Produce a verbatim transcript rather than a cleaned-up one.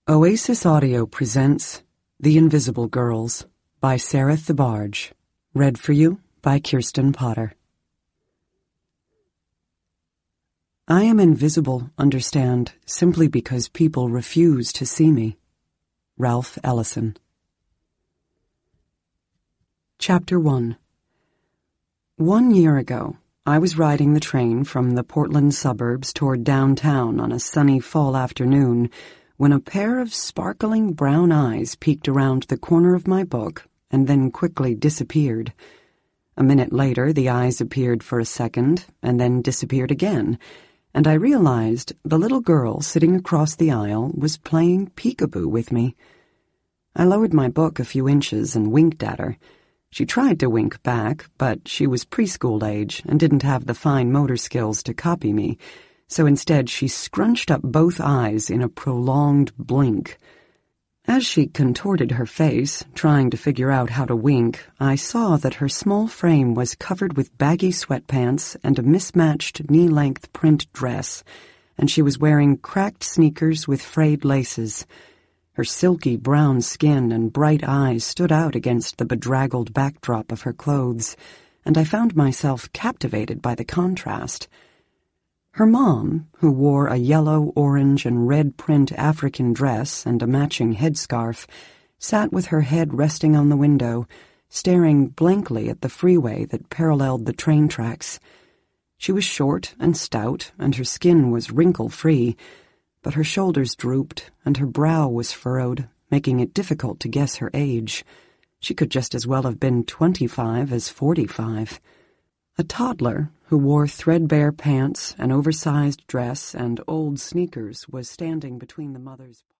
Oasis Audio presents The Invisible Girls by Sarah Thebarge, read for you by Kirsten Potter. I am invisible, understand, simply because people refuse to see me. Ralph Ellison. Chapter one. One year ago, I was riding the train from the Portland suburbs toward downtown on a sunny fall afternoon when a pair of sparkling brown eyes peeked around the corner of my book and then quickly disappeared. A minute later, the eyes appeared for a second and then disappeared again, and I realized the little girl sitting across the aisle was playing peekaboo with me. I lowered my book a few inches and winked at her. She tried to wink back, but she was preschool age and didn't have the fine motor skills to copy me, so instead she scrunched up both eyes in a prolonged blink. As she contorted her face, trying to figure out how to wink, I saw that her small frame was covered with baggy sweatpants and a mismatched knee-length print dress, and she was wearing cracked sneakers with frayed laces. Her silky brown skin and bright eyes stood out against the bedraggled backdrop of her clothes, and I found myself captivated by the contrast. Her mom, who wore a yellow, orange, and red print African dress and a matching headscarf, sat with her head resting on the window, staring blankly at the freeway that paralleled the train tracks. She was short and stout, and her skin was wrinkle-free, but her shoulders drooped and her brow was furrowed, making it difficult to guess her age. She could just as well have been twenty-five as forty-five. A toddler, who wore threadbare pants, an oversized dress, and old sneakers, was standing between the mother's